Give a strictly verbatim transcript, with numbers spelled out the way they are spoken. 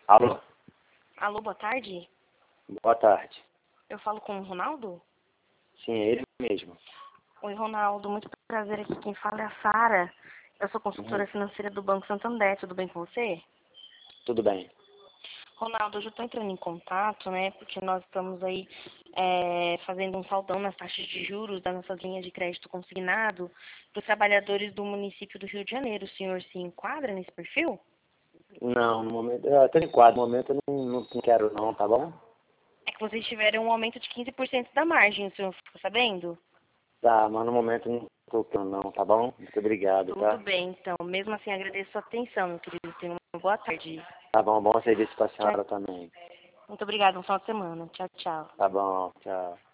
Alô? Alô, boa tarde. Boa tarde. Eu falo com o Ronaldo? Sim, é ele mesmo. Oi, Ronaldo. Muito prazer aqui. Quem fala é a Sara. Eu sou consultora Uhum. financeira do Banco Santander. Tudo bem com você? Tudo bem. Ronaldo, hoje eu estou entrando em contato, né? Porque nós estamos aí é, fazendo um saldão nas taxas de juros das nossas linhas de crédito consignado para os trabalhadores do município do Rio de Janeiro. O senhor se enquadra nesse perfil? Não, no momento, eu até enquadro, no momento eu não, não, não quero não, tá bom? É que vocês tiveram um aumento de quinze por cento da margem, o senhor ficou sabendo? Tá, mas no momento eu não tô querendo não, tá bom? Muito obrigado, Tudo tá? bem, então. Mesmo assim, agradeço a sua atenção, meu querido. Tenha uma boa tarde. Tá bom, bom serviço pra Tchau. senhora também. Muito obrigada. Um final de semana. Tchau, tchau. Tá bom, tchau.